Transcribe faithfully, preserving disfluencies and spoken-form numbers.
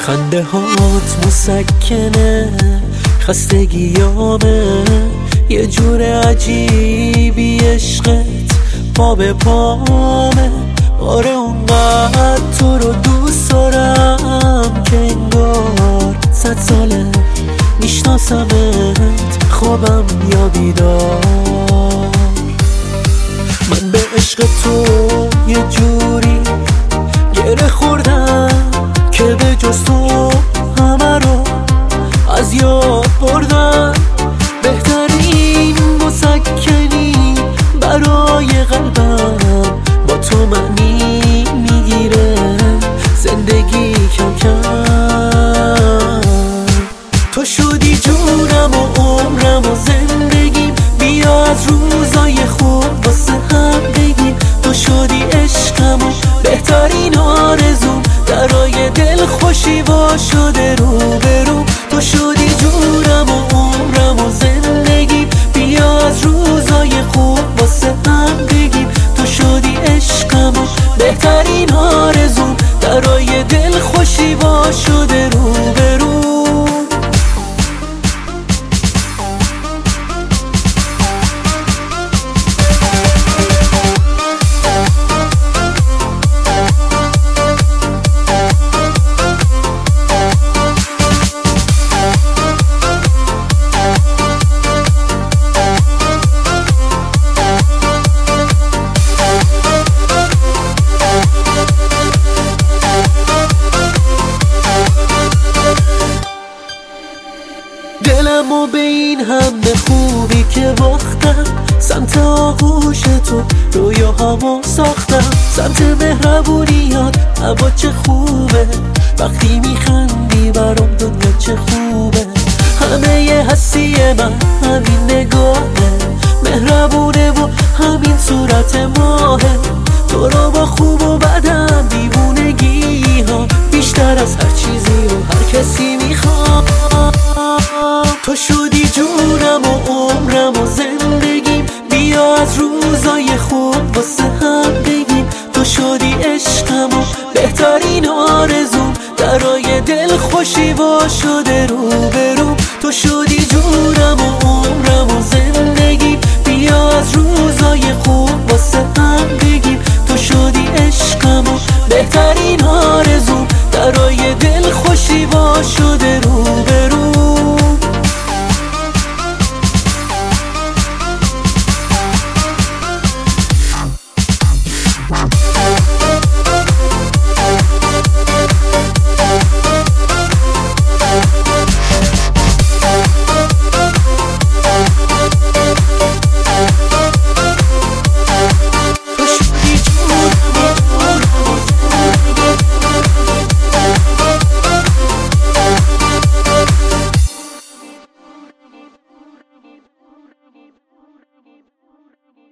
خنده هات مسکنه خستگیامه، یه جور عجیبی عشقت پا به پامه. آره اونقدر تو رو دوست دارم که انگار صد ساله میشناسمت، خوابم یا بیدار. من به عشق تو یه جوری گره خوردم که به جز تو همه رو از یاد بردم. بهترین مسکنی برای قلبم با تو معنی میگیره زندگی کم کم. تو شدی جونم و عمرم و زندگیم، بیا از روزای خوب واسه هم بگیم. تو شدی عشقم و بهترین آرزوم، درای دل خوشی وا شده رو برو. تو شدی جونم و عمرم و زندگیم، بیا از روزای خوب واسه هم بگیم. تو شدی عشقم و بهترین آرزوم، درای دل خوشی وا شده رو برو. دلم و به این همه خوبی که باختم، سمت آغوش تو رویاهامو ساختم. سمت مهربونیات اما چه خوبه، وقتی میخندی برام دنیا چه خوبه. همه یه هستی من همین نگاهه، مهربونه و همین صورت ماهه. تو رو با خوب و بدم دیوونگی ها بیشتر از هر چیزی و هر کسی میخوام. تو شدی جونم و عمرم و زندگیم، بیا از روزای خوب واسه هم بگیم. تو شدی عشقم و بهترین آرزوم، درای دل خوشی وا شده رو برو. تو شدی جونم و عمرم و زندگیم، بیا از روزای خوب واسه هم بگیم. تو شدی عشقم و بهترین آرزوم، درای دل خوشی وا شده